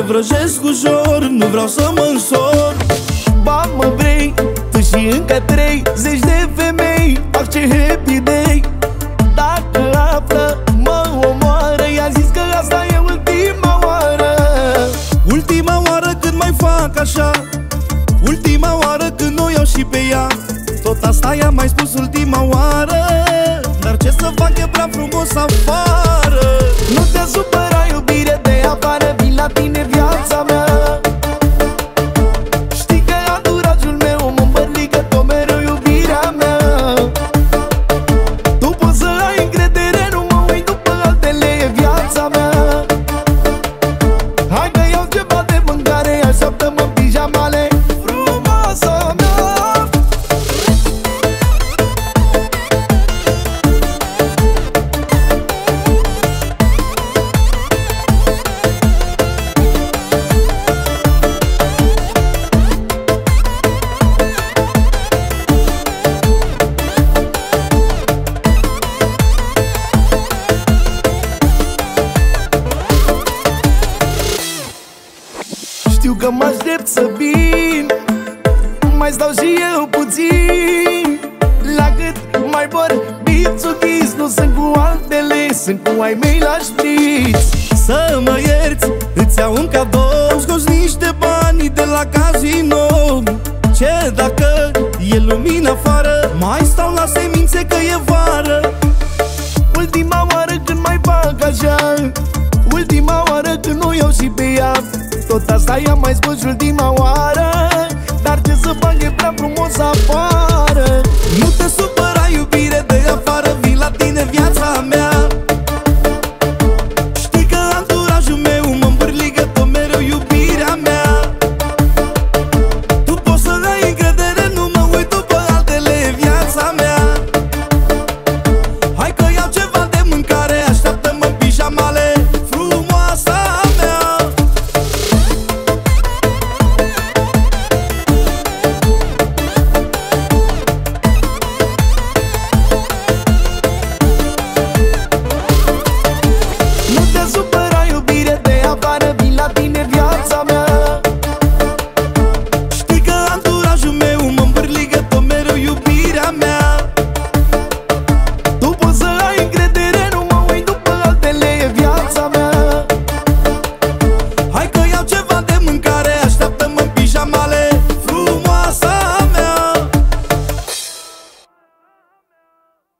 vrăjesc ușor, nu vreau să mă însor. Ba mă vrei, tu și încă 30 de femei. Fac ce happy day. Dacă află, mă omoară. I-a zis că asta e ultima oară. Ultima oară când mai fac așa, ultima oară când o iau și pe ea. Tot asta i-am mai spus ultima oară, dar ce să fac, e prea frumos afară. Nu te supăra, iubire de afară, vin la tine viața mea. Știi că anturajul meu mă îmbărlică tot mereu iubirea mea. Tu poți să ai încredere, nu mă uit după altele, e viața mea. Hai că iau ceva de mâncare, așteaptă-mă în pijamale, frumoasa mea. Știu că mă aștept să vin, mai stau și eu puțin. La cât mai vorbit suchis, nu sunt cu altele, sunt cu ai mei la șpriț. Să mă ierți, îți iau un cadou, scoți niște bani de la casino. Ce dacă e lumină afară, mai stau la semințe că e vară. Ultima oară când mai fac așa, ultima oară când o iau și pe ea. Tot asta i-am mai spus ultima oară.